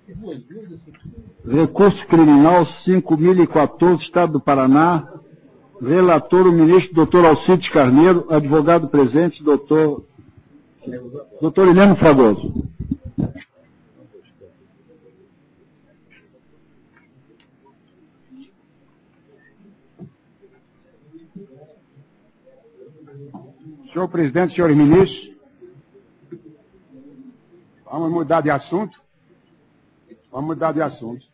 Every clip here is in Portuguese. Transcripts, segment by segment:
Recurso criminal 5.014, Estado do Paraná. Relator, o ministro doutor Alcides Carneiro, advogado presente, doutor Heleno Fragoso. Senhor presidente, senhores ministros, vamos mudar de assunto? Vamos mudar de assunto.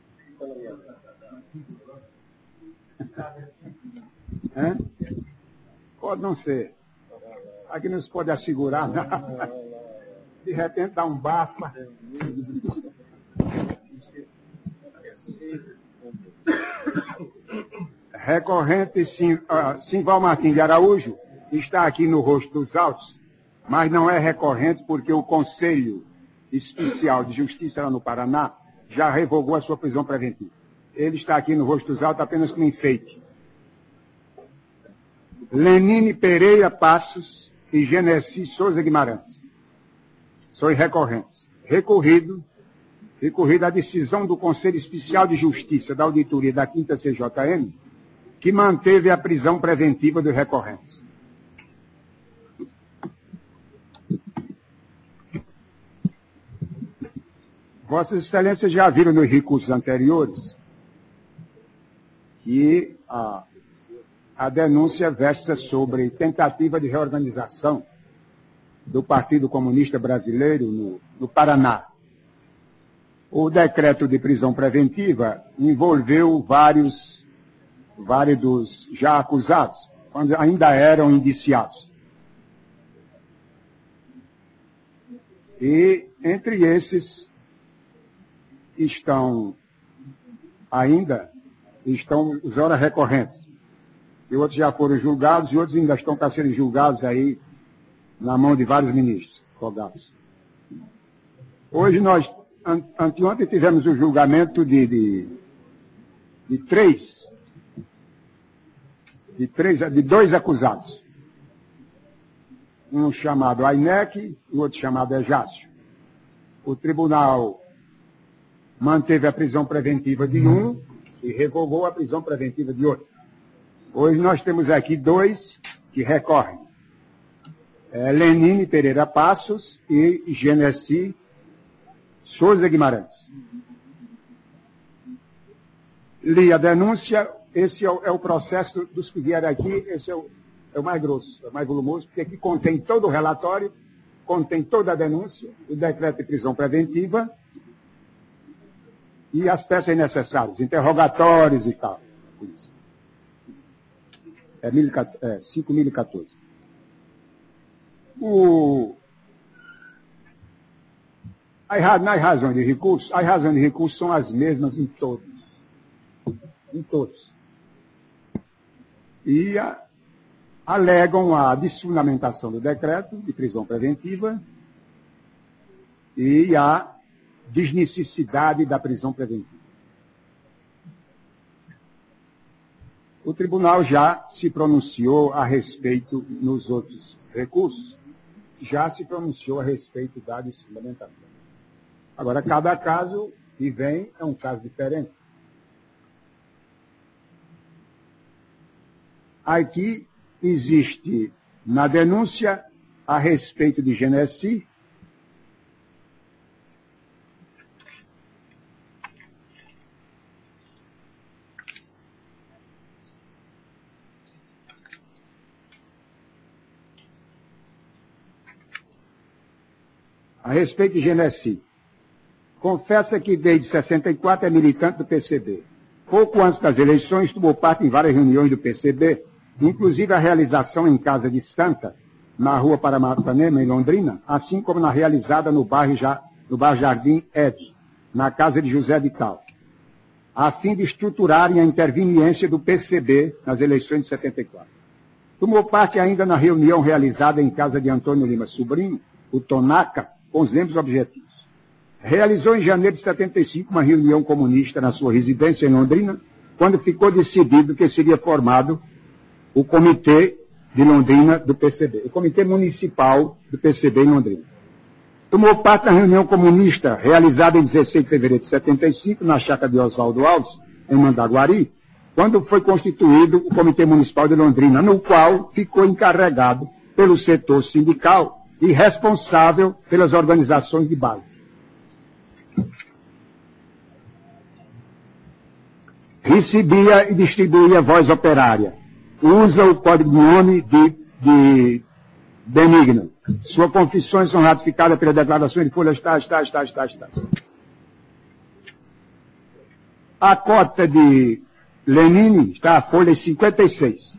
Pode não ser. Aqui não se pode assegurar nada. De repente dá um bafa. Recorrente Simval Martins de Araújo está aqui no rosto dos autos, mas não é recorrente porque o Conselho Especial de Justiça lá no Paraná já revogou a sua prisão preventiva. Ele está aqui no rosto dos autos apenas como enfeite. Lenine Pereira Passos e Genesi Souza Guimarães. São recorrentes. Recorrido a decisão do Conselho Especial de Justiça da Auditoria da 5ª CJM, que manteve a prisão preventiva dos recorrentes. Vossas Excelências já viram nos recursos anteriores que a denúncia versa sobre tentativa de reorganização do Partido Comunista Brasileiro no Paraná. O decreto de prisão preventiva envolveu vários dos já acusados, quando ainda eram indiciados. E entre esses estão os ora recorrentes. E outros já foram julgados e outros ainda estão para serem julgados aí na mão de vários ministros rogados. Hoje anteontem tivemos o julgamento de dois acusados. Um chamado Ainec e outro chamado Ejácio. O tribunal manteve a prisão preventiva de um e revogou a prisão preventiva de outro. Hoje nós temos aqui dois que recorrem. Lenine Pereira Passos e Genesi Souza Guimarães. Li a denúncia, esse é o processo dos que vieram aqui, esse é o mais grosso, é o mais volumoso, porque aqui contém todo o relatório, contém toda a denúncia, o decreto de prisão preventiva e as peças necessárias, interrogatórios e tal. Isso. 5.014. Nas razões de recurso, as razões de recurso são as mesmas em todos. Em todos. E alegam a desfundamentação do decreto de prisão preventiva e a desnecessidade da prisão preventiva. O tribunal já se pronunciou a respeito, nos outros recursos, já se pronunciou a respeito da desfundamentação. Agora, cada caso que vem é um caso diferente. Aqui existe, na denúncia a respeito de Genesi, confessa que desde 64 é militante do PCB. Pouco antes das eleições, tomou parte em várias reuniões do PCB, inclusive a realização em Casa de Santa, na rua Paranapanema, em Londrina, assim como na realizada no bairro Jardim Ed, na casa de José de Cal, a fim de estruturarem a interveniência do PCB nas eleições de 74. Tomou parte ainda na reunião realizada em casa de Antônio Lima Sobrinho, o Tonaca, com os membros objetivos. Realizou em janeiro de 75 uma reunião comunista na sua residência em Londrina, quando ficou decidido que seria formado o Comitê de Londrina do PCB, o Comitê Municipal do PCB em Londrina. Tomou parte na reunião comunista realizada em 16 de fevereiro de 75, na chácara de Oswaldo Alves, em Mandaguari, quando foi constituído o Comitê Municipal de Londrina, no qual ficou encarregado pelo setor sindical e responsável pelas organizações de base. Recebia e distribuía voz operária. Usa o código de nome de Benigno. Suas confissões são ratificadas pela declaração de folhas tais. A cota de Lenine está a folha 56.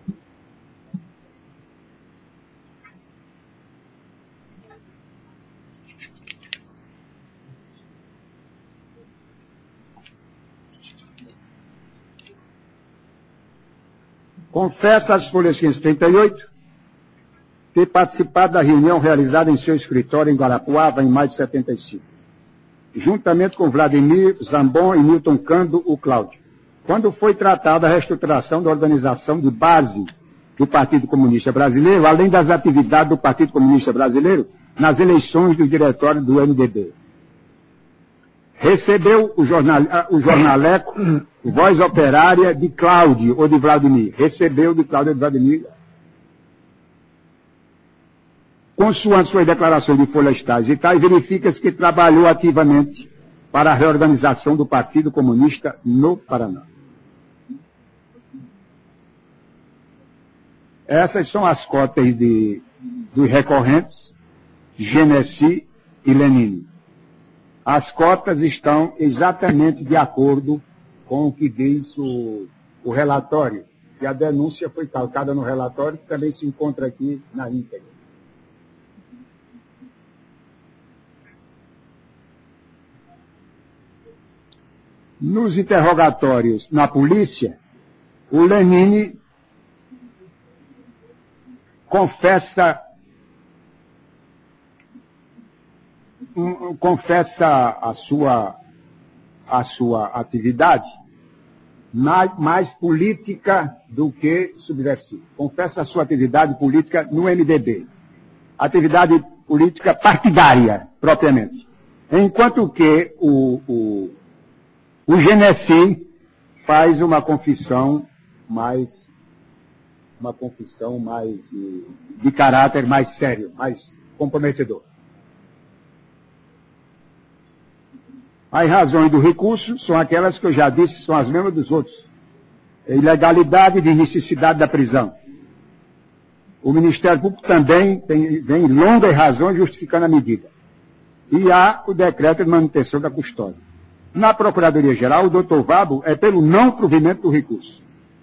Confessa às folhas 538 ter participado da reunião realizada em seu escritório em Guarapuava em maio de 75, juntamente com Vladimir Zambon e Newton Cando, o Cláudio, quando foi tratada a reestruturação da organização de base do Partido Comunista Brasileiro, além das atividades do Partido Comunista Brasileiro nas eleições do diretório do MDB. Recebeu o jornaleco Voz Operária de Cláudio ou de Vladimir. Recebeu de Cláudio ou de Vladimir. Consoante suas declarações de folhas tais e tais, verifica-se que trabalhou ativamente para a reorganização do Partido Comunista no Paraná. Essas são as cotas dos recorrentes, Genesi e Lenine. As cotas estão exatamente de acordo com o que diz o relatório, e a denúncia foi calcada no relatório, que também se encontra aqui na íntegra. Nos interrogatórios na polícia, o Lenine confessa a sua atividade mais política do que subversiva. Confessa a sua atividade política no MDB. Atividade política partidária, propriamente. Enquanto que o Genesi faz uma confissão mais de caráter mais sério, mais comprometedor. As razões do recurso são aquelas que eu já disse, são as mesmas dos outros. Ilegalidade de necessidade da prisão. O Ministério Público também vem longas razões justificando a medida. E há o decreto de manutenção da custódia. Na Procuradoria-Geral, o doutor Vabo é pelo não provimento do recurso.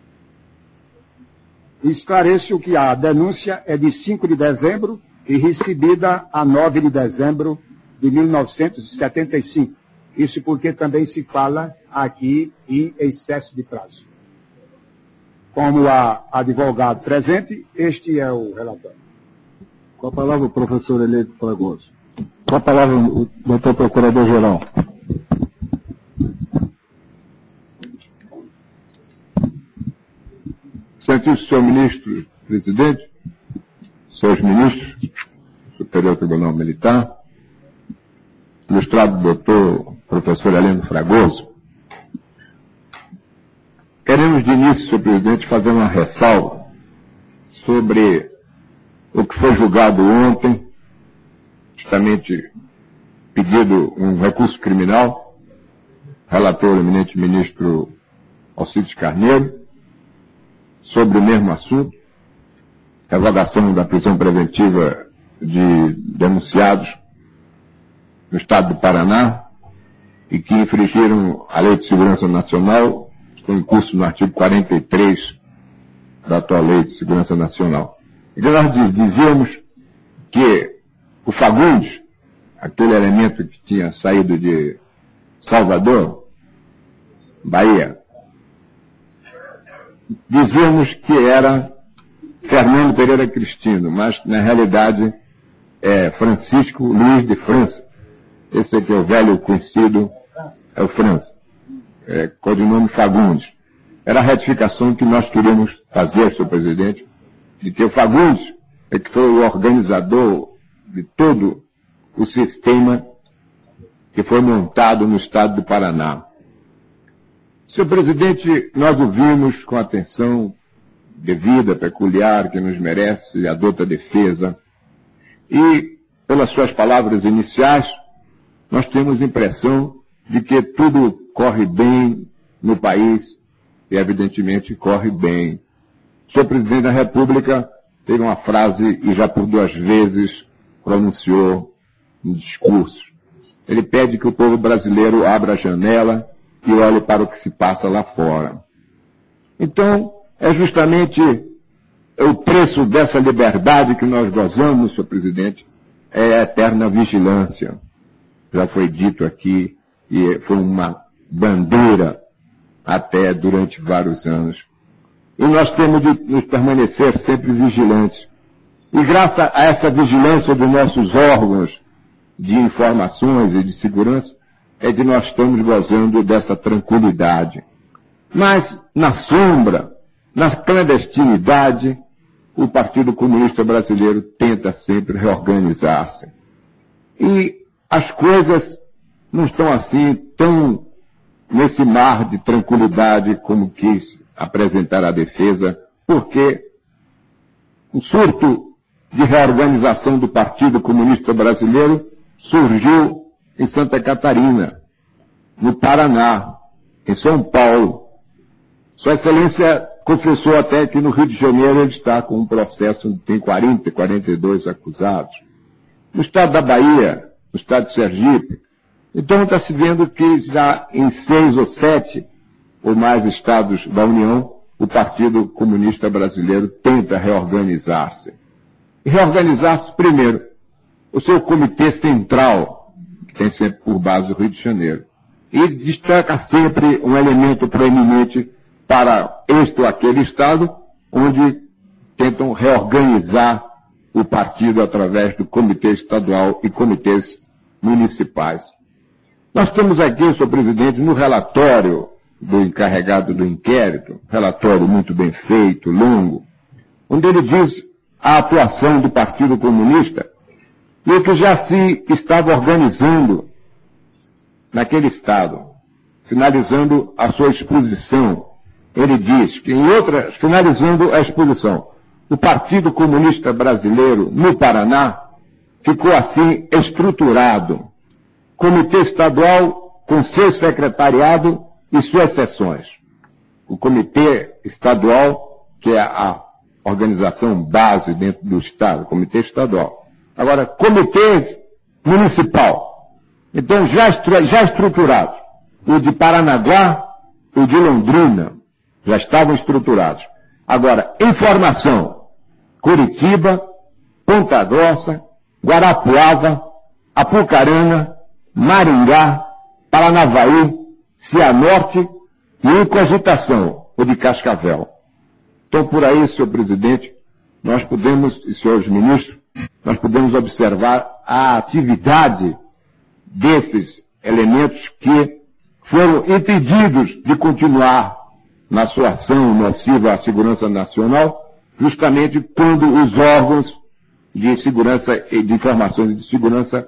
Esclareço que a denúncia é de 5 de dezembro e recebida a 9 de dezembro de 1975. Isso porque também se fala aqui em excesso de prazo. Como há advogado presente, este é o relatório. Com a palavra o professor eleito Fragoso. Com a palavra o doutor Procurador-Geral. Excelentíssimo senhor ministro presidente, senhores ministros, Superior Tribunal Militar, ilustrado doutor professor Heleno Fragoso, queremos de início, senhor presidente, fazer uma ressalva sobre o que foi julgado ontem, justamente pedido um recurso criminal, relator eminente ministro Alcides Carneiro, sobre o mesmo assunto, revogação da prisão preventiva de denunciados no estado do Paraná e que infringiram a Lei de Segurança Nacional, com em curso no artigo 43 da atual Lei de Segurança Nacional. E nós dizíamos que o Fagundes, aquele elemento que tinha saído de Salvador, Bahia, dizíamos que era Fernando Pereira Cristino, mas na realidade é Francisco Luiz de França. Esse aqui é o velho conhecido, é o França. Codinome Fagundes. Era a retificação que nós queríamos fazer, senhor presidente, de que o Fagundes é que foi o organizador de todo o sistema que foi montado no estado do Paraná. Senhor presidente, nós ouvimos com atenção devida, peculiar, que nos merece, a douta defesa. E, pelas suas palavras iniciais, nós temos a impressão de que tudo corre bem no país, e evidentemente corre bem. O senhor presidente da República teve uma frase, e já por 2 vezes pronunciou no discurso. Ele pede que o povo brasileiro abra a janela e olhe para o que se passa lá fora. Então, é justamente o preço dessa liberdade que nós gozamos, senhor presidente, é a eterna vigilância. Já foi dito aqui, e foi uma bandeira até durante vários anos. E nós temos de nos permanecer sempre vigilantes. E graças a essa vigilância dos nossos órgãos de informações e de segurança, é que nós estamos gozando dessa tranquilidade. Mas, na sombra, na clandestinidade, o Partido Comunista Brasileiro tenta sempre reorganizar-se. E as coisas não estão assim tão nesse mar de tranquilidade como quis apresentar a defesa, porque o surto de reorganização do Partido Comunista Brasileiro surgiu em Santa Catarina, no Paraná, em São Paulo. Sua Excelência confessou até que no Rio de Janeiro ele está com um processo, tem 42 acusados. No estado da Bahia, no estado de Sergipe. Então está se vendo que já em 6 ou 7 ou mais estados da União, o Partido Comunista Brasileiro tenta reorganizar-se. E reorganizar-se primeiro, o seu comitê central, que tem sempre por base o Rio de Janeiro. E destaca sempre um elemento proeminente para este ou aquele estado, onde tentam reorganizar o partido através do comitê estadual e comitês municipais. Nós temos aqui, senhor presidente, no relatório do encarregado do inquérito, relatório muito bem feito, longo, onde ele diz a atuação do Partido Comunista e o que já se estava organizando naquele estado, finalizando a sua exposição. Ele diz que finalizando a exposição, o Partido Comunista Brasileiro no Paraná ficou assim estruturado. Comitê estadual com seu secretariado e suas seções. O comitê estadual, que é a organização base dentro do estado, comitê estadual. Agora, comitê municipal. Então, já estruturados. O de Paranaguá, o de Londrina, já estavam estruturados. Agora, informação. Curitiba, Ponta Grossa, Guarapuava, Apucarana, Maringá, Paranavaí, Cianorte e em cogitação, o de Cascavel. Então, por aí, senhor presidente, nós podemos, e senhores ministros, nós podemos observar a atividade desses elementos que foram impedidos de continuar na sua ação nociva à segurança nacional, justamente quando os órgãos de segurança e de informações e de segurança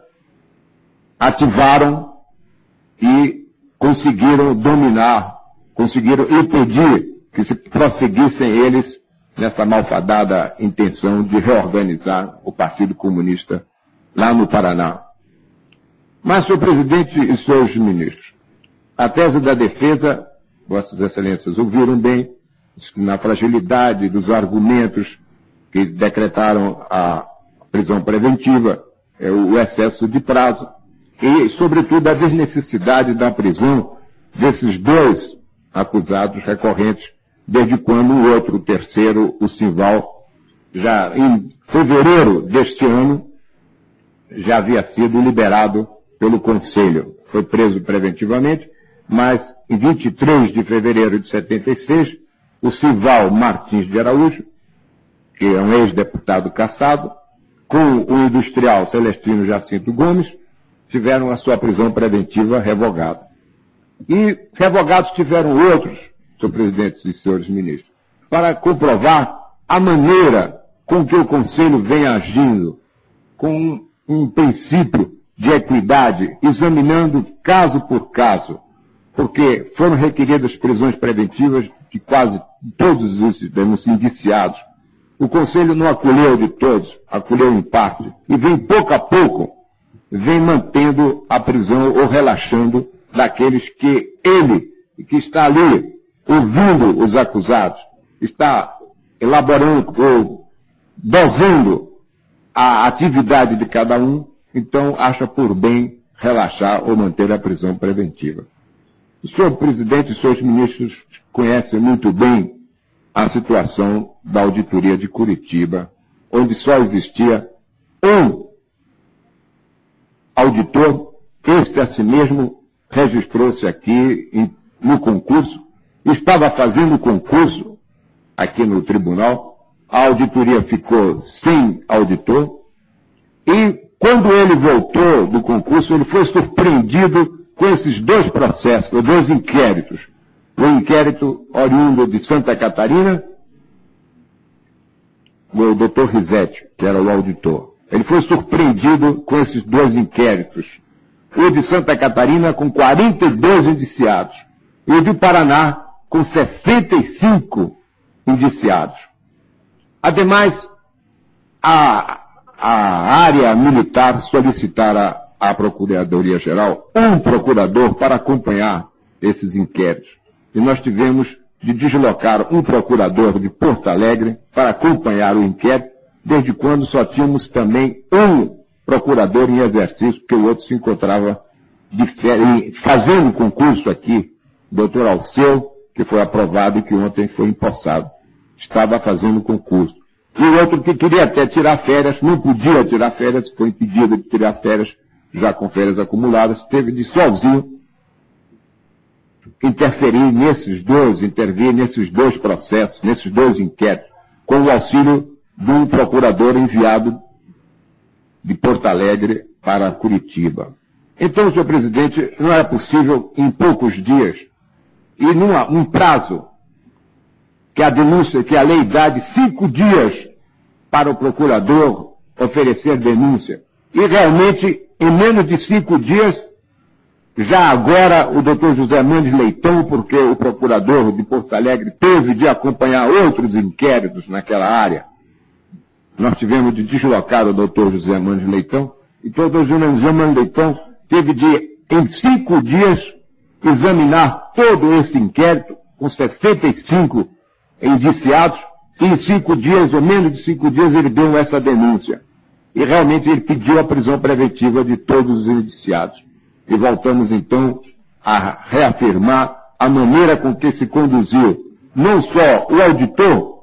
ativaram e conseguiram dominar, conseguiram impedir que se prosseguissem eles nessa malfadada intenção de reorganizar o Partido Comunista lá no Paraná. Mas, senhor presidente e senhores ministros, a tese da defesa, vossas excelências ouviram bem, na fragilidade dos argumentos que decretaram a prisão preventiva, o excesso de prazo e, sobretudo, a desnecessidade da prisão desses 2 acusados recorrentes, desde quando o outro, o terceiro, o Simval, já em fevereiro deste ano, já havia sido liberado pelo Conselho. Foi preso preventivamente, mas em 23 de fevereiro de 76, o Simval Martins de Araújo, que é um ex-deputado cassado, com o industrial Celestino Jacinto Gomes, tiveram a sua prisão preventiva revogada. E revogados tiveram outros, senhor presidente e senhores ministros, para comprovar a maneira com que o Conselho vem agindo, com um princípio de equidade, examinando caso por caso, porque foram requeridas prisões preventivas de quase todos os indiciados. O Conselho não acolheu de todos, acolheu em parte, e vem pouco a pouco, vem mantendo a prisão ou relaxando daqueles que ele, que está ali, ouvindo os acusados, está elaborando ou dosando a atividade de cada um, então acha por bem relaxar ou manter a prisão preventiva. O senhor presidente e os senhores ministros conhecem muito bem a situação da auditoria de Curitiba, onde só existia um auditor, este a si mesmo registrou-se aqui no concurso, estava fazendo concurso aqui no tribunal, a auditoria ficou sem auditor, e quando ele voltou do concurso, ele foi surpreendido com esses dois processos, dois inquéritos. O inquérito oriundo de Santa Catarina, o Dr. Risetti, que era o auditor. Ele foi surpreendido com esses dois inquéritos. O de Santa Catarina com 42 indiciados e o de Paraná com 65 indiciados. Ademais, a área militar solicitara à Procuradoria-Geral um procurador para acompanhar esses inquéritos. E nós tivemos de deslocar um procurador de Porto Alegre para acompanhar o inquérito, desde quando só tínhamos também um procurador em exercício, porque o outro se encontrava de férias, fazendo concurso aqui, doutor Alceu, que foi aprovado e que ontem foi empossado. Estava fazendo concurso. E o outro que queria até tirar férias, não podia tirar férias, foi impedido de tirar férias, já com férias acumuladas, teve de sozinho intervir nesses dois processos, nesses dois inquéritos, com o auxílio de um procurador enviado de Porto Alegre para Curitiba. Então, senhor presidente, não era possível, em poucos dias, e num prazo, que a lei dá de 5 dias para o procurador oferecer denúncia. E realmente, em menos de 5 dias, já agora o doutor José Mendes Leitão, porque o procurador de Porto Alegre teve de acompanhar outros inquéritos naquela área, nós tivemos de deslocar o doutor José Mendes Leitão, e o doutor José Mendes Leitão teve de, em 5 dias, examinar todo esse inquérito, com 65 indiciados, e em 5 dias, ou menos de 5 dias, ele deu essa denúncia. E realmente ele pediu a prisão preventiva de todos os indiciados. E voltamos então a reafirmar a maneira com que se conduziu, não só o auditor,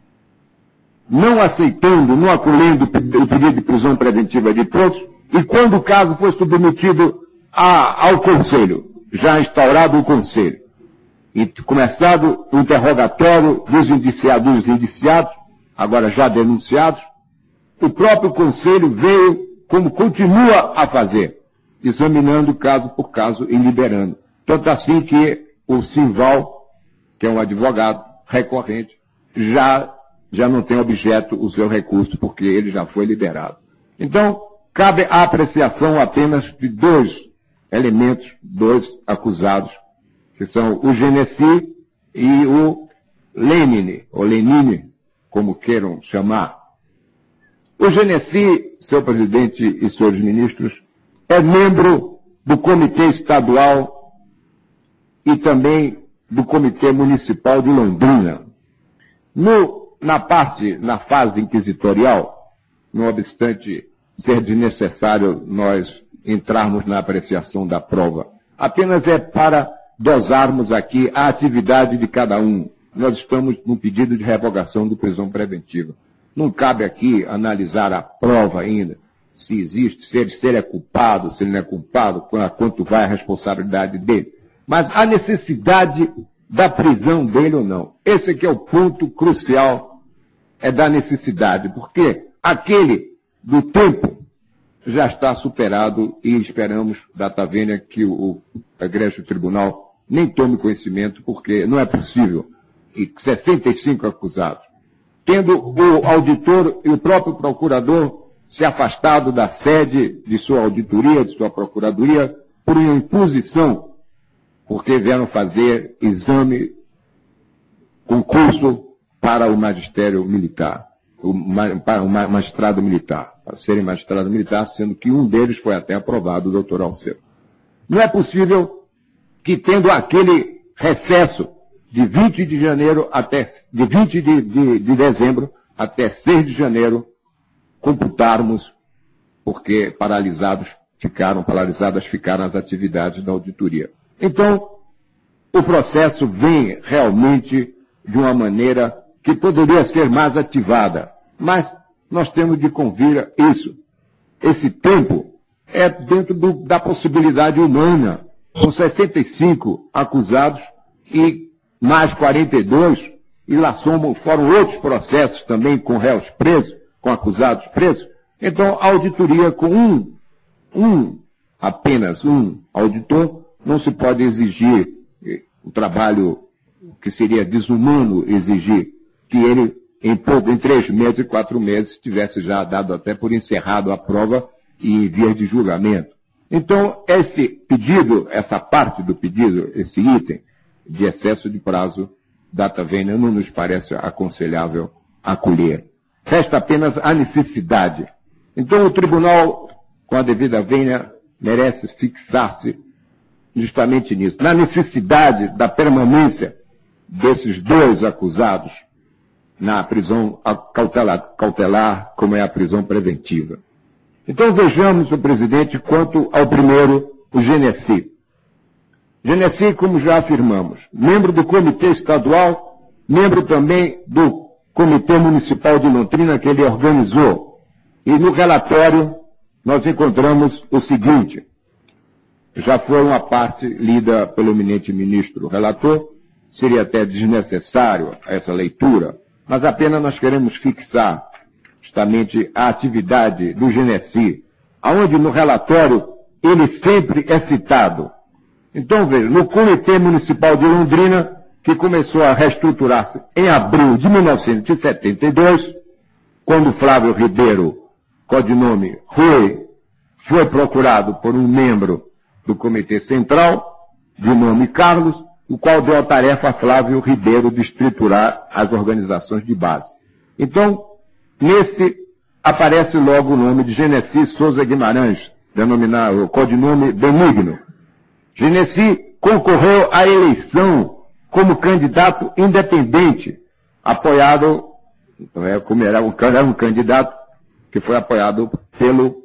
não aceitando, não acolhendo o pedido de prisão preventiva de todos, e quando o caso foi submetido ao Conselho, já instaurado o Conselho, e começado o interrogatório dos indiciados, agora já denunciados, o próprio Conselho veio, como continua a fazer, examinando caso por caso e liberando. Tanto assim que o Simval, que é um advogado recorrente, já não tem objeto o seu recurso, porque ele já foi liberado. Então, cabe a apreciação apenas de dois elementos, dois acusados, que são o Genesi e o Lenine, ou Lenine, como queiram chamar. O Genesi, senhor presidente e senhores ministros, é membro do Comitê Estadual e também do Comitê Municipal de Londrina. Na fase inquisitorial, não obstante ser desnecessário nós entrarmos na apreciação da prova, apenas é para dosarmos aqui a atividade de cada um. Nós estamos no pedido de revogação de prisão preventiva. Não cabe aqui analisar a prova ainda, se existe, se ele é culpado, se ele não é culpado, quanto vai a responsabilidade dele. Mas a necessidade da prisão dele ou não. Esse aqui é o ponto crucial, é da necessidade, porque aquele do tempo já está superado e esperamos, data vênia, que o egrégio tribunal nem tome conhecimento, porque não é possível. E 65 acusados. Tendo o auditor e o próprio procurador se afastado da sede de sua auditoria, de sua procuradoria, por uma imposição, porque vieram fazer exame, concurso para o magistério militar, para o magistrado militar, para serem magistrado militar, sendo que um deles foi até aprovado, o doutor Alceu. Não é possível que, tendo aquele recesso de 20 de janeiro até, de 20 de dezembro até 6 de janeiro, computarmos, porque paralisadas ficaram as atividades da auditoria. Então, o processo vem realmente de uma maneira que poderia ser mais ativada, mas nós temos de convir isso. Esse tempo é dentro da possibilidade humana. São 65 acusados e mais 42, e lá foram outros processos também com réus presos, com acusados presos. Então, a auditoria com apenas um auditor, não se pode exigir um trabalho que seria desumano exigir que ele, em 3 meses e 4 meses, tivesse já dado até por encerrado a prova e em vias de julgamento. Então, esse pedido, essa parte do pedido, esse item de excesso de prazo, data vênia, não nos parece aconselhável acolher. Resta apenas a necessidade. Então, o tribunal, com a devida vênia, merece fixar-se justamente nisso, na necessidade da permanência desses 2 acusados na prisão cautelar, como é a prisão preventiva. Então vejamos, senhor presidente, quanto ao primeiro, o Genesi. Genesi, como já afirmamos, membro do Comitê Estadual, membro também do Comitê Municipal de Londrina, que ele organizou. E no relatório nós encontramos o seguinte: já foi uma parte lida pelo eminente ministro relator, seria até desnecessário essa leitura, mas apenas nós queremos fixar justamente a atividade do Genesi, aonde no relatório ele sempre é citado. Então veja, no Comitê Municipal de Londrina, que começou a reestruturar-se em abril de 1972, quando Flávio Ribeiro, codinome Rui, foi procurado por um membro do Comitê Central, de nome Carlos, o qual deu a tarefa a Flávio Ribeiro de estruturar as organizações de base. Então, nesse aparece logo o nome de Genesi Souza Guimarães, denominado o codinome Benigno. Genesi concorreu à eleição como candidato independente, apoiado, como era um candidato que foi apoiado pelo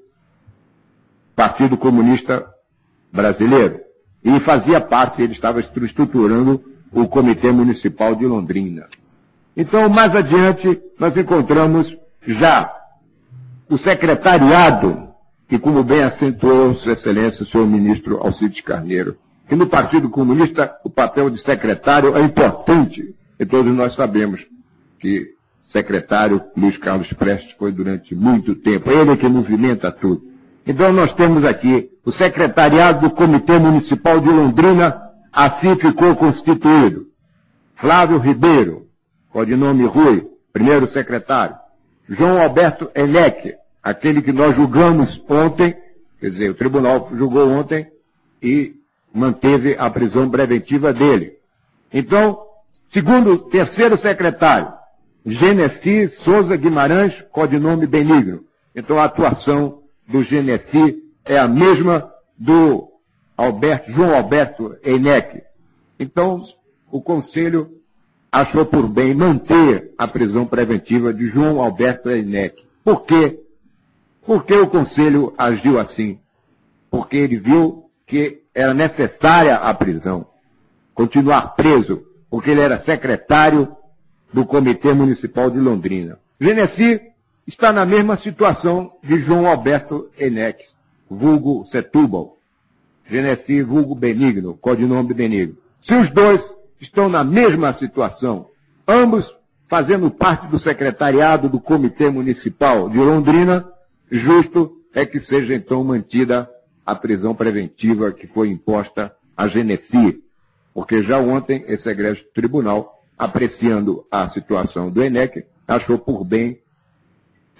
Partido Comunista Brasileiro. E fazia parte, ele estava estruturando o Comitê Municipal de Londrina. Então, mais adiante, nós encontramos já o secretariado, que, como bem acentuou Sua Excelência, o senhor ministro Alcides Carneiro, que no Partido Comunista o papel de secretário é importante, e todos nós sabemos que secretário Luiz Carlos Prestes foi durante muito tempo, ele é que movimenta tudo. Então nós temos aqui o secretariado do Comitê Municipal de Londrina, assim ficou constituído. Flávio Ribeiro, codinome Rui, primeiro secretário. João Alberto Enec, aquele que nós julgamos ontem, quer dizer, o tribunal julgou ontem e manteve a prisão preventiva dele. Então, terceiro secretário, Genesi Souza Guimarães, codinome Benigno. Então a atuação do Genesi é a mesma do João Alberto Enec. Então, o Conselho achou por bem manter a prisão preventiva de João Alberto Enec. Por quê? Por que o Conselho agiu assim? Porque ele viu que era necessária a prisão, continuar preso, porque ele era secretário do Comitê Municipal de Londrina. Genesi está na mesma situação de João Alberto Enec, vulgo Setúbal. Genesi, vulgo Benigno, codinome Benigno. Se os dois estão na mesma situação, ambos fazendo parte do secretariado do Comitê Municipal de Londrina, justo é que seja então mantida a prisão preventiva que foi imposta a Genesi, porque já ontem esse egrégio tribunal, apreciando a situação do Enec, achou por bem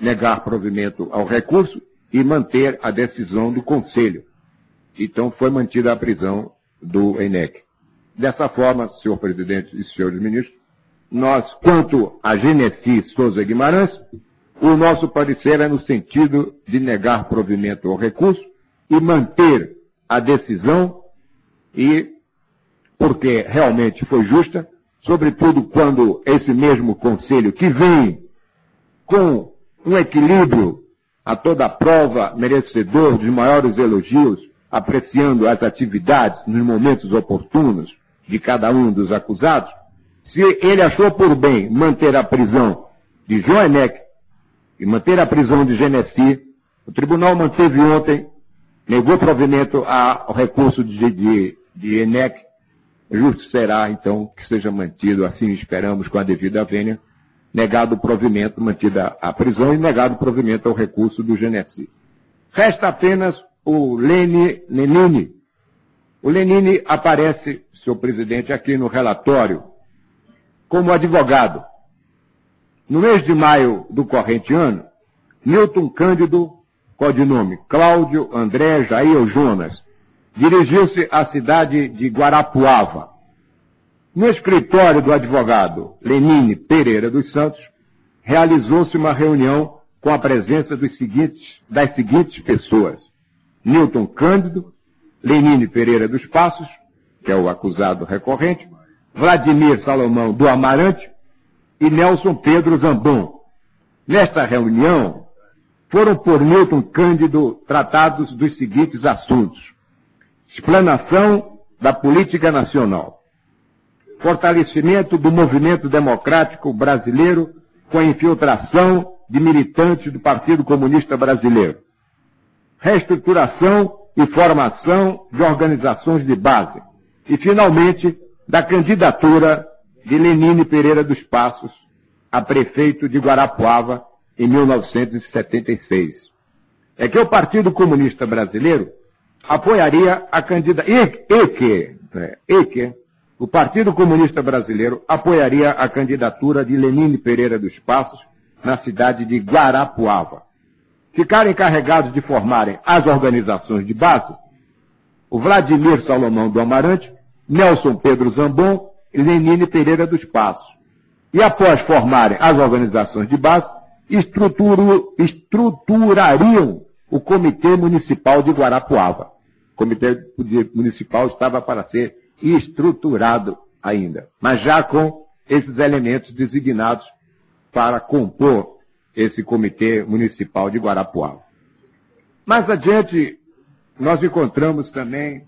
negar provimento ao recurso e manter a decisão do Conselho. Então foi mantida a prisão do ENEC. Dessa forma, senhor presidente e senhores ministros, nós, quanto a Genesi Souza Guimarães, o nosso parecer é no sentido de negar provimento ao recurso e manter a decisão, e porque realmente foi justa, sobretudo quando esse mesmo Conselho, que vem com um equilíbrio a toda a prova, merecedor de maiores elogios, apreciando as atividades nos momentos oportunos de cada um dos acusados, se ele achou por bem manter a prisão de João ENEC e manter a prisão de Genesi, o tribunal manteve ontem, negou provimento ao recurso de ENEC, justo será, então, que seja mantido, assim esperamos, com a devida vênia, negado o provimento, mantida a prisão e negado o provimento ao recurso do Genesi. Resta apenas o Lenine. O Lenine aparece, senhor presidente, aqui no relatório, como advogado. No mês de maio do corrente ano, Newton Cândido, codinome Cláudio André Jair Jonas, dirigiu-se à cidade de Guarapuava. No escritório do advogado Lenine Pereira dos Santos, realizou-se uma reunião com a presença das seguintes pessoas: Newton Cândido, Lenine Pereira dos Passos, que é o acusado recorrente, Vladimir Salomão do Amarante e Nelson Pedro Zambon. Nesta reunião, foram por Newton Cândido tratados dos seguintes assuntos: explanação da política nacional, fortalecimento do movimento democrático brasileiro com a infiltração de militantes do Partido Comunista Brasileiro, reestruturação e formação de organizações de base e, finalmente, da candidatura de Lenine Pereira dos Passos a prefeito de Guarapuava em 1976. É que o Partido Comunista Brasileiro apoiaria a o Partido Comunista Brasileiro apoiaria a candidatura de Lenine Pereira dos Passos na cidade de Guarapuava. Ficaram encarregados de formarem as organizações de base o Vladimir Salomão do Amarante, Nelson Pedro Zambon e Lenine Pereira dos Passos. E após formarem as organizações de base, estruturariam o Comitê Municipal de Guarapuava. O Comitê Municipal estava para ser estruturado ainda, mas já com esses elementos designados para compor esse Comitê Municipal de Guarapuava. Mais adiante, nós encontramos também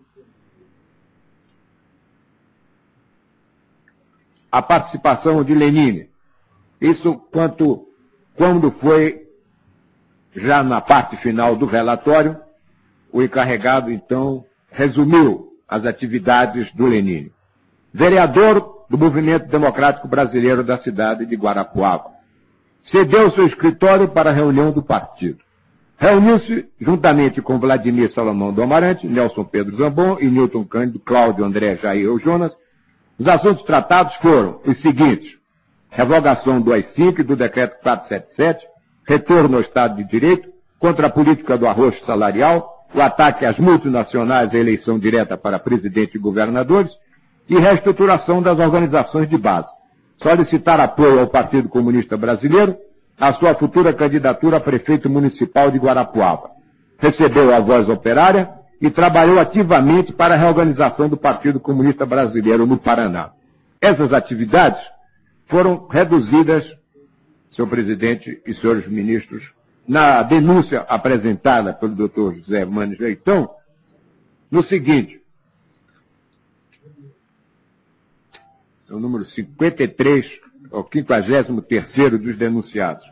a participação de Lenine. Isso quando foi, já na parte final do relatório, o encarregado, então, resumiu as atividades do Lenine. Vereador do Movimento Democrático Brasileiro da cidade de Guarapuava. Cedeu seu escritório para a reunião do partido. Reuniu-se juntamente com Vladimir Salomão do Amarante, Nelson Pedro Zambon e Newton Cândido, Cláudio André Jair Jonas. Os assuntos tratados foram os seguintes: revogação do AI-5 e do Decreto 477, retorno ao Estado de Direito, contra a política do arrocho salarial, o ataque às multinacionais e a eleição direta para presidente e governadores, e reestruturação das organizações de base. Solicitar apoio ao Partido Comunista Brasileiro, a sua futura candidatura a prefeito municipal de Guarapuava. Recebeu a Voz Operária e trabalhou ativamente para a reorganização do Partido Comunista Brasileiro no Paraná. Essas atividades foram reduzidas, senhor presidente e senhores ministros, na denúncia apresentada pelo Dr. José Manes Leitão, no seguinte: o número 53, ao 53º dos denunciados.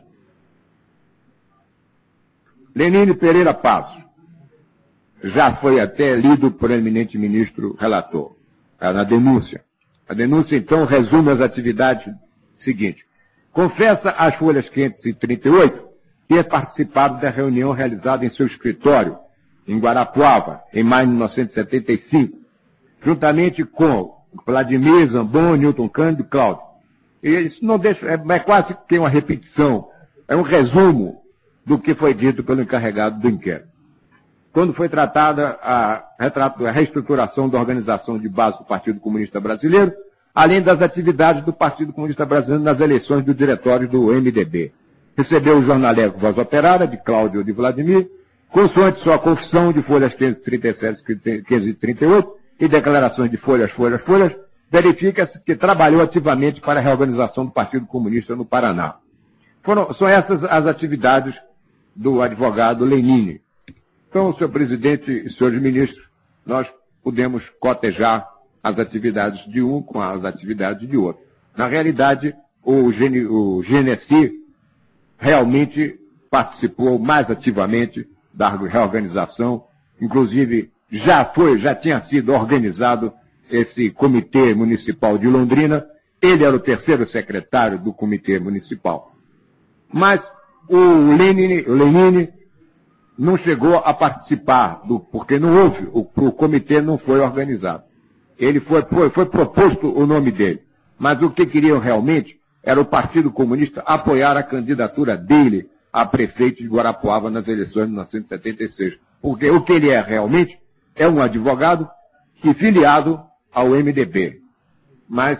Lenine Pereira Passos. Já foi até lido por eminente ministro relator, na denúncia. A denúncia, então, resume as atividades seguintes. Confessa às folhas 538 ter participado da reunião realizada em seu escritório, em Guarapuava, em maio de 1975, juntamente com Vladimir Zambon, Newton Cândido e Cláudio. E isso não deixa, é quase que uma repetição, é um resumo do que foi dito pelo encarregado do inquérito. Quando foi tratada a reestruturação da organização de base do Partido Comunista Brasileiro, além das atividades do Partido Comunista Brasileiro nas eleições do diretório do MDB. Recebeu o jornaleco Voz Operária, de Cláudio de Vladimir, consoante sua confissão de folhas 537 e 538 e declarações de folhas, verifica-se que trabalhou ativamente para a reorganização do Partido Comunista no Paraná. São essas as atividades do advogado Lenine. Então, senhor presidente e senhores ministros, nós podemos cotejar as atividades de um com as atividades de outro. Na realidade, o Genesi realmente participou mais ativamente da reorganização, inclusive já tinha sido organizado esse Comitê Municipal de Londrina, ele era o terceiro secretário do Comitê Municipal. Mas o Lenine não chegou a participar, porque não houve, o comitê não foi organizado. Ele foi proposto o nome dele. Mas o que queriam realmente era o Partido Comunista apoiar a candidatura dele a prefeito de Guarapuava nas eleições de 1976. Porque o que ele é realmente é um advogado que filiado ao MDB. Mas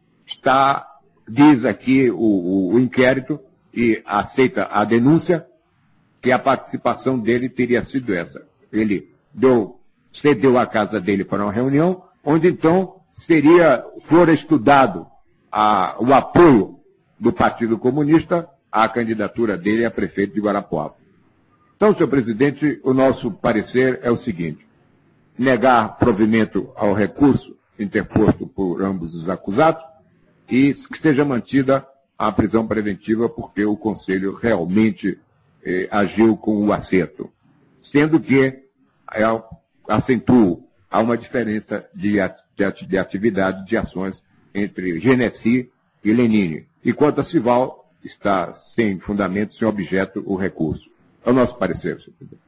diz aqui o inquérito e aceita a denúncia que a participação dele teria sido essa. Ele cedeu a casa dele para uma reunião, onde então fora estudado o apoio do Partido Comunista à candidatura dele a prefeito de Guarapuava. Então, senhor presidente, o nosso parecer é o seguinte: negar provimento ao recurso interposto por ambos os acusados e que seja mantida a prisão preventiva, porque o Conselho realmente agiu com o acerto. Sendo que, acentuo, há uma diferença de atividade, de ações entre Genesi e Lenine. E quanto a Cival, está sem fundamento, sem objeto o recurso. É o nosso parecer, senhor presidente.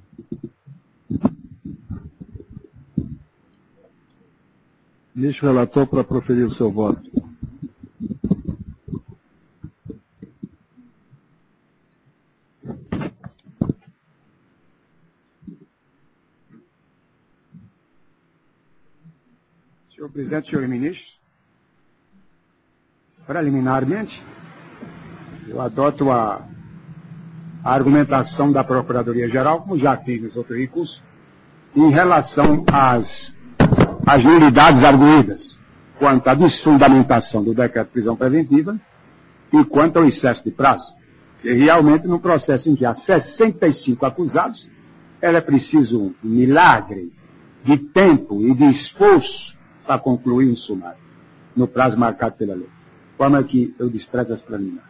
Ministro relator, para proferir o seu voto. Senhor presidente, senhores ministros, preliminarmente, eu adoto a argumentação da Procuradoria-Geral, como já fiz nos outros recursos, em relação às nulidades arguídas, quanto à desfundamentação do decreto de prisão preventiva e quanto ao excesso de prazo. E realmente, no processo em que há 65 acusados, é preciso um milagre de tempo e de esforço para concluir um sumário, no prazo marcado pela lei. Forma que eu desprezo as preliminares.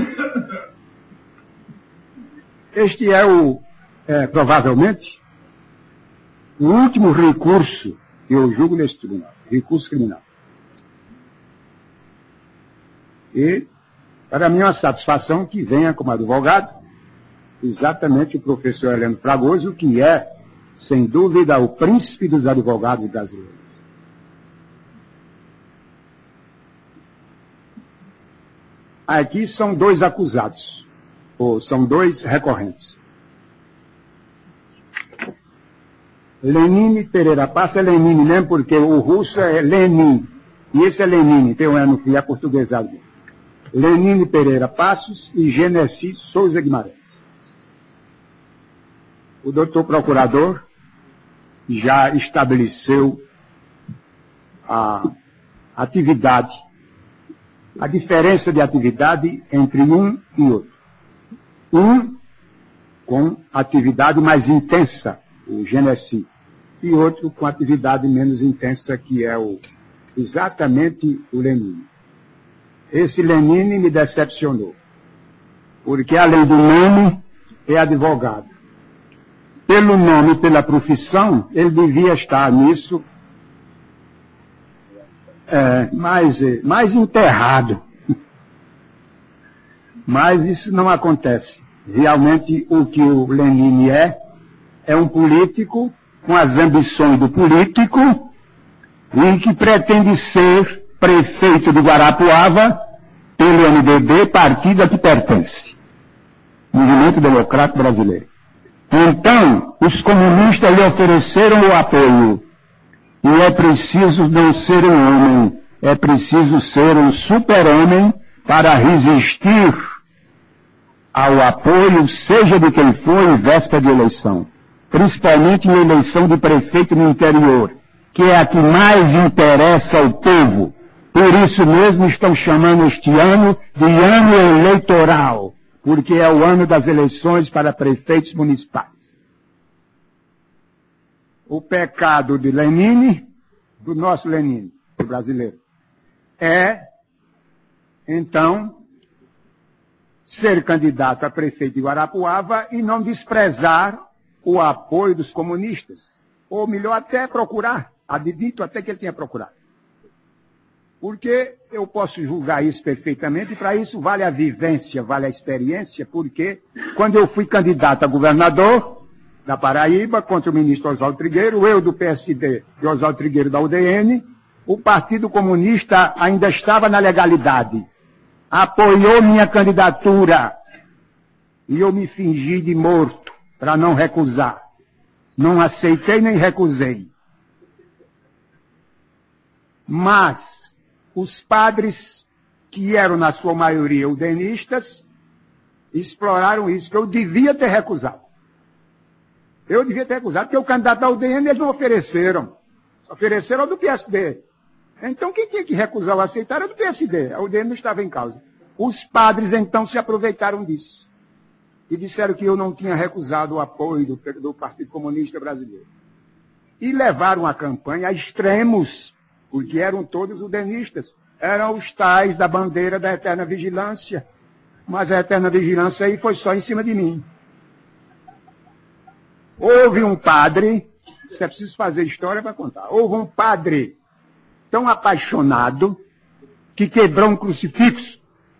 Este é provavelmente, o último recurso que eu julgo neste tribunal, recurso criminal. E, para mim, é uma satisfação que venha como advogado exatamente o professor Heleno Fragoso, que é, sem dúvida, o príncipe dos advogados brasileiros. Aqui são dois acusados, ou são dois recorrentes. Lenine Pereira Passos é Lenine mesmo, porque o russo é Lenin, e esse é Lenine, tem um no fim, é portuguesado. Lenine Pereira Passos e Genesi Souza Guimarães. O doutor procurador já estabeleceu a atividade, a diferença de atividade entre um e outro. Um com atividade mais intensa, o Genesi, e outro com atividade menos intensa, que é exatamente o Lenine. Esse Lenine me decepcionou, porque além do nome, é advogado. Pelo nome, pela profissão, ele devia estar nisso mais enterrado. Mas isso não acontece. Realmente, o que o Lenine é um político com as ambições do político e que pretende ser prefeito de Guarapuava pelo MDB, partido a que pertence. Movimento Democrático Brasileiro. Então, os comunistas lhe ofereceram o apoio. E é preciso não ser um homem, é preciso ser um super-homem para resistir ao apoio, seja de quem for, em véspera de eleição. Principalmente em eleição de prefeito no interior, que é a que mais interessa ao povo. Por isso mesmo estão chamando este ano de ano eleitoral, porque é o ano das eleições para prefeitos municipais. O pecado de Lenine, do nosso Lenine, do brasileiro, é, então, ser candidato a prefeito de Guarapuava e não desprezar o apoio dos comunistas. Ou melhor, até procurar. Admito até que ele tenha procurado. Porque eu posso julgar isso perfeitamente, e para isso vale a vivência, vale a experiência, porque quando eu fui candidato a governador da Paraíba, contra o ministro Oswaldo Trigueiro, eu do PSD e Oswaldo Trigueiro da UDN, o Partido Comunista ainda estava na legalidade. Apoiou minha candidatura e eu me fingi de morto para não recusar. Não aceitei nem recusei. Mas os padres, que eram na sua maioria udenistas, exploraram isso, que eu devia ter recusado. Eu devia ter recusado, porque o candidato da UDN eles não ofereceram. Ofereceram ao do PSD. Então quem tinha que recusar ou aceitar era do PSD. A UDN não estava em causa. Os padres então se aproveitaram disso. E disseram que eu não tinha recusado o apoio do Partido Comunista Brasileiro. E levaram a campanha a extremos, porque eram todos udenistas. Eram os tais da bandeira da eterna vigilância. Mas a eterna vigilância aí foi só em cima de mim. Houve um padre, isso é preciso fazer história para contar, houve um padre tão apaixonado que quebrou um crucifixo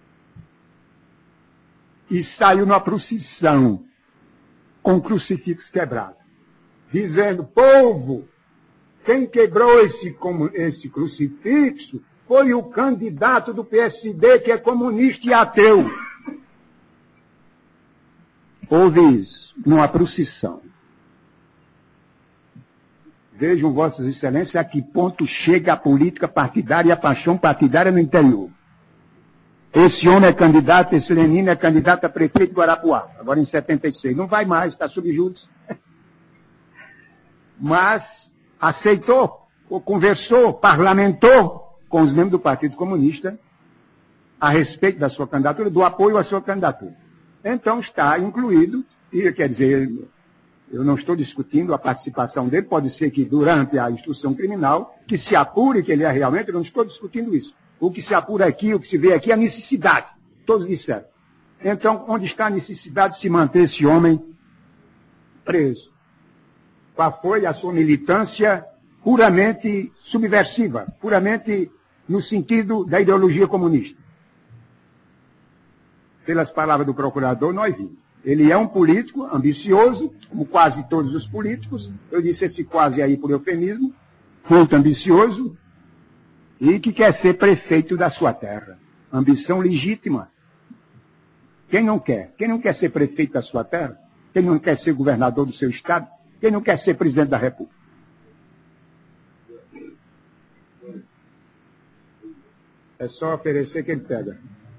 e saiu numa procissão com o crucifixo quebrado, dizendo: povo, quem quebrou esse crucifixo foi o candidato do PSD, que é comunista e ateu. Houve isso, numa procissão. Vejam, Vossas Excelências, a que ponto chega a política partidária e a paixão partidária no interior. Esse homem é candidato, esse Lenine é candidato a prefeito de Guarapuava, agora em 76. Não vai mais, está sob júdice. Mas aceitou, ou conversou, parlamentou com os membros do Partido Comunista a respeito da sua candidatura, do apoio à sua candidatura. Então está incluído, e quer dizer, eu não estou discutindo a participação dele, pode ser que durante a instrução criminal, que se apure que ele é realmente, eu não estou discutindo isso. O que se apura aqui, o que se vê aqui é a necessidade. Todos disseram. Então, onde está a necessidade de se manter esse homem preso? Qual foi a sua militância puramente subversiva, puramente no sentido da ideologia comunista? Pelas palavras do procurador, nós vimos. Ele é um político ambicioso, como quase todos os políticos. Eu disse esse quase aí por eufemismo. Muito ambicioso e que quer ser prefeito da sua terra. Ambição legítima. Quem não quer? Quem não quer ser prefeito da sua terra? Quem não quer ser governador do seu estado? Quem não quer ser presidente da República? É só oferecer que ele pega.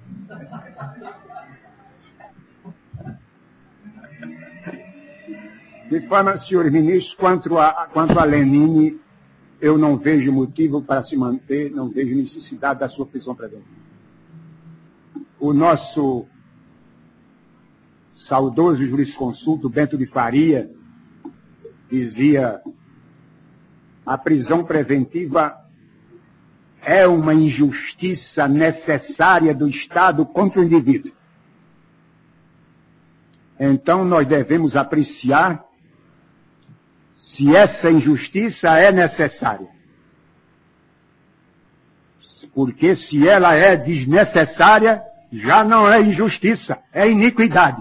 De forma, senhores ministros, quanto a Lenine, eu não vejo motivo para se manter, não vejo necessidade da sua prisão preventiva. O nosso saudoso jurisconsulto Bento de Faria dizia: a prisão preventiva é uma injustiça necessária do Estado contra o indivíduo. Então nós devemos apreciar se essa injustiça é necessária. Porque se ela é desnecessária, já não é injustiça, é iniquidade.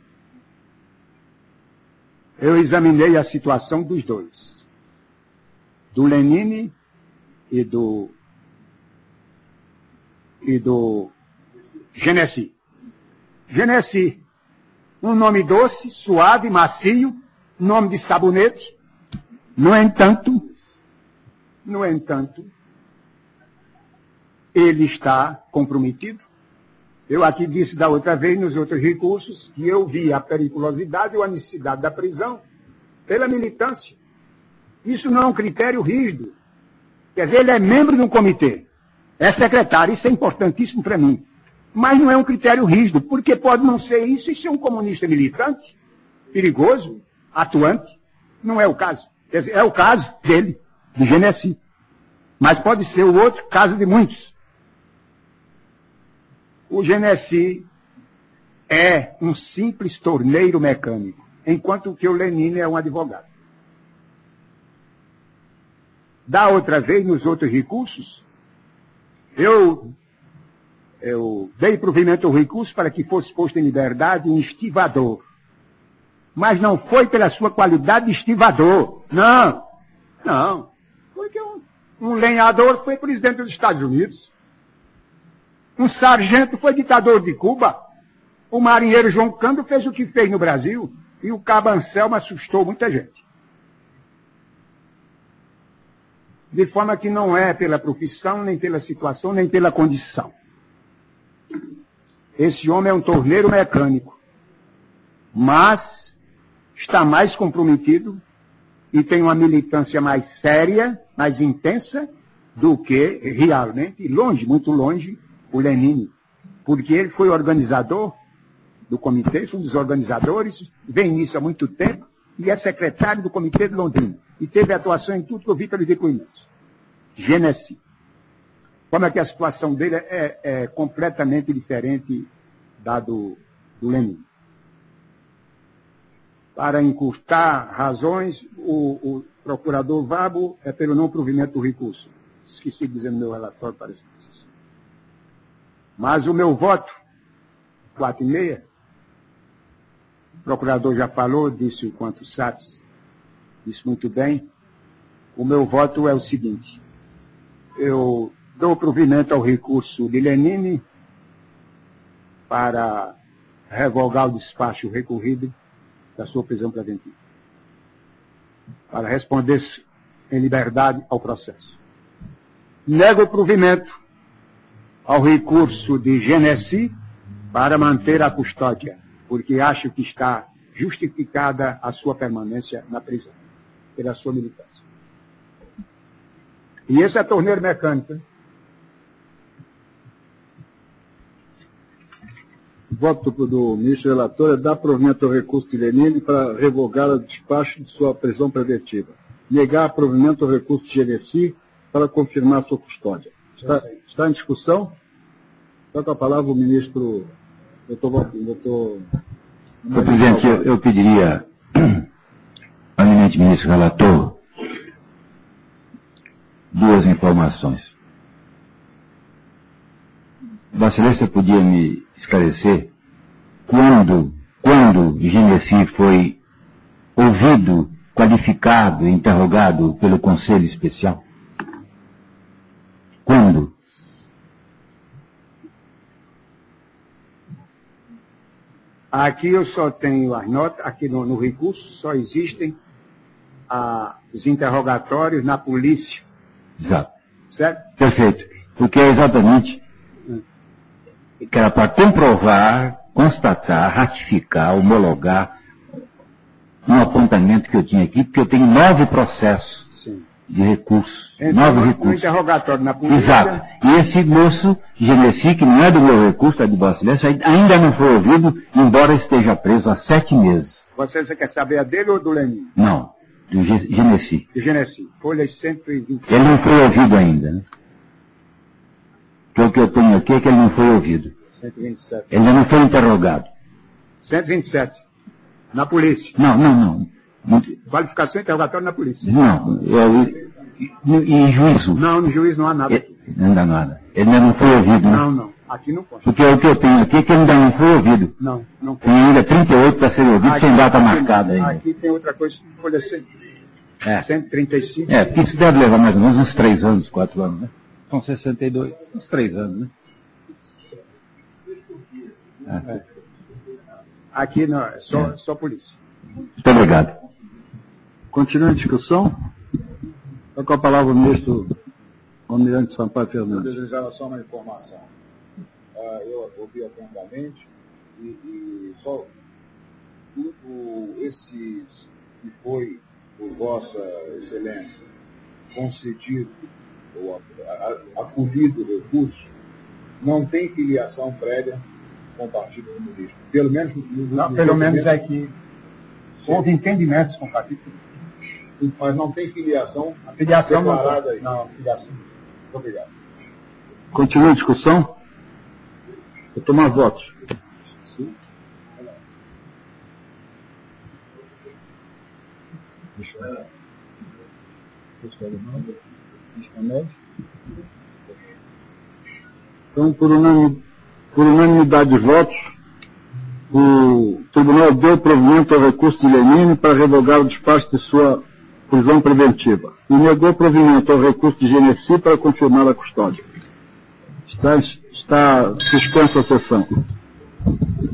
Eu examinei a situação dos dois. Do Lenine e do Genesi. Genesi Um nome doce, suave, macio, nome de sabonete. No entanto, ele está comprometido. Eu aqui disse da outra vez, nos outros recursos, que eu vi a periculosidade ou a necessidade da prisão pela militância. Isso não é um critério rígido. Quer dizer, ele é membro de um comitê, é secretário, isso é importantíssimo para mim. Mas não é um critério rígido, porque pode não ser isso e ser um comunista militante, perigoso, atuante. Não é o caso. Quer dizer, é o caso dele, de Genesi. Mas pode ser o outro caso de muitos. O Genesi é um simples torneiro mecânico, enquanto que o Lenine é um advogado. Da outra vez, nos outros recursos, eu dei provimento ao recurso para que fosse posto em liberdade um estivador. Mas não foi pela sua qualidade de estivador. Não. Porque um lenhador foi presidente dos Estados Unidos. Um sargento foi ditador de Cuba. O marinheiro João Cândido fez o que fez no Brasil. E o cabo Anselmo assustou muita gente. De forma que não é pela profissão, nem pela situação, nem pela condição. Esse homem é um torneiro mecânico. Mas está mais comprometido e tem uma militância mais séria, mais intensa, do que realmente, longe, muito longe, o Lenine. Porque ele foi organizador do comitê, foi um dos organizadores, vem nisso há muito tempo, e é secretário do Comitê de Londrina. E teve atuação em tudo que eu vi pelos depoimentos. Genesi. Como é que a situação dele é completamente diferente da do Lenine. Para encurtar razões, o procurador Vabo é pelo não provimento do recurso. Esqueci de dizer no meu relatório, parece que mas o meu voto, 4,5, o procurador já falou, disse o quanto Satz, disse muito bem. O meu voto é o seguinte: eu dou provimento ao recurso de Lenine para revogar o despacho recorrido da sua prisão preventiva, para responder em liberdade ao processo. Nego o provimento ao recurso de Genesi para manter a custódia, porque acho que está justificada a sua permanência na prisão, pela sua militância. E esse é torneiro mecânico. Hein? O voto do ministro relator é dar provimento ao recurso de Lenine para revogar o despacho de sua prisão preventiva. Negar provimento ao recurso de Genesi para confirmar sua custódia. Está em discussão? Está com a palavra o ministro, doutor... Senhor presidente, eu pediria ao eminente ministro relator duas informações. Vossa Excelência podia me esclarecer quando Genesi foi ouvido, qualificado, interrogado pelo Conselho Especial? Quando? Aqui eu só tenho as notas, aqui no recurso só existem os interrogatórios na polícia. Exato. Certo? Perfeito. Porque é exatamente que era para comprovar, constatar, ratificar, homologar um apontamento que eu tinha aqui, porque eu tenho 9 processos de recursos. Então, 9 recursos. Interrogatório na polícia. Exato. E esse moço, Genesi, que não é do meu recurso, é de Vossa Excelência, ainda não foi ouvido, embora esteja preso há 7 meses. Você quer saber a dele ou do Lenine? Não, do Genesi. De Genesi. Folha 120. Ele não foi ouvido ainda, né? Que o que eu tenho aqui é que ele não foi ouvido. 127. Ele ainda não foi interrogado. 127. Na polícia. Não. Qualificação e interrogatório na polícia. Não, em juízo. Não, no juiz não há nada. Não dá nada. Ele ainda não foi ouvido, né? Não. Aqui não pode. Porque o que eu tenho aqui é que ele ainda não foi ouvido. Não pode. Tem ainda 38 para ser ouvido, sem data marcada ainda. Aqui tem outra coisa, folha 135. Porque isso deve levar mais ou menos uns 3 anos, 4 anos, né? São 62, uns 3 anos, né? Aqui não, só por isso. Muito obrigado. Continua a discussão. Está com a palavra o ministro Almirante Sampaio Fernandes. Eu desejava só uma informação. Eu ouvi atentamente e só esses que foi por Vossa Excelência concedido ou acolhido o recurso não tem filiação prévia com o Partido Comunista. Pelo menos pelo menos é que houve entendimentos com o Partido Comunista. Mas não tem filiação. A filiação declarada aí. Não, filiação. Muito obrigado. Continua a discussão. Vou tomar votos. Então, por unanimidade de votos, o Tribunal deu provimento ao recurso de Lenine para revogar o despacho de sua prisão preventiva e negou provimento ao recurso de Genesi para confirmar a custódia. Está suspensa a sessão.